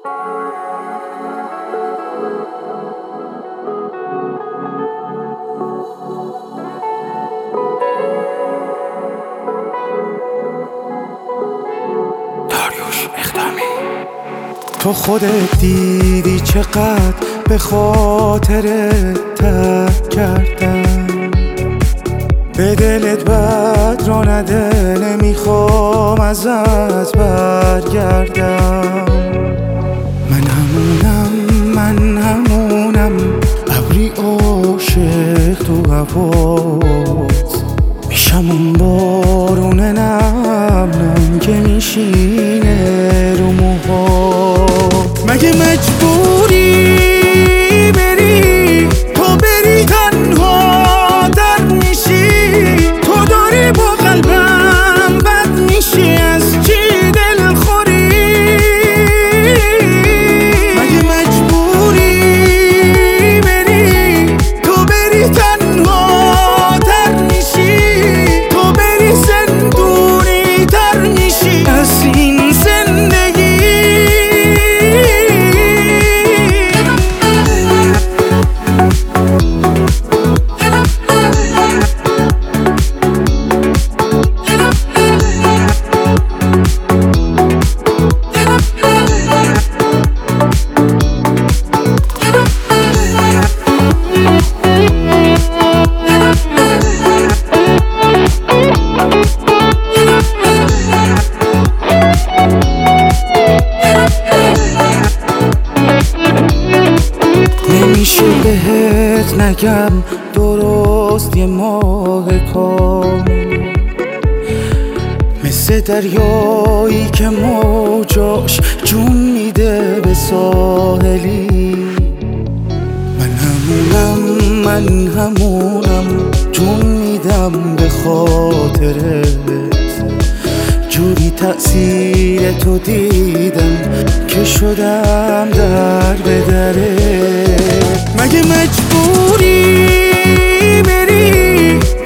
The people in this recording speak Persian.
تو خودت دیدی چقدر به خاطرت ترک کردم، به دلت بد را نده، نمیخوام ازت برگردم. من همونم ابری عاشق تو هوات، میشم اون بارون نم که میشینه رو موهات. مگه مجبوری بری تو بری تنها در میشی، تو داری با قلبم بد میشی، از چی دل خوری؟ مگه مجبوری بری تو بری تنها در میشی، تو بری زندونی تر میشی از این زندگی. نمیشه بهت نگم درست یه ماه کامل، مثل دریایی که موجاش جون میده به ساحلی. من همونم جون میدم به خاطرت، جوری تأثیر تو دیدم که شدم در به دره. مگه مجبوری بری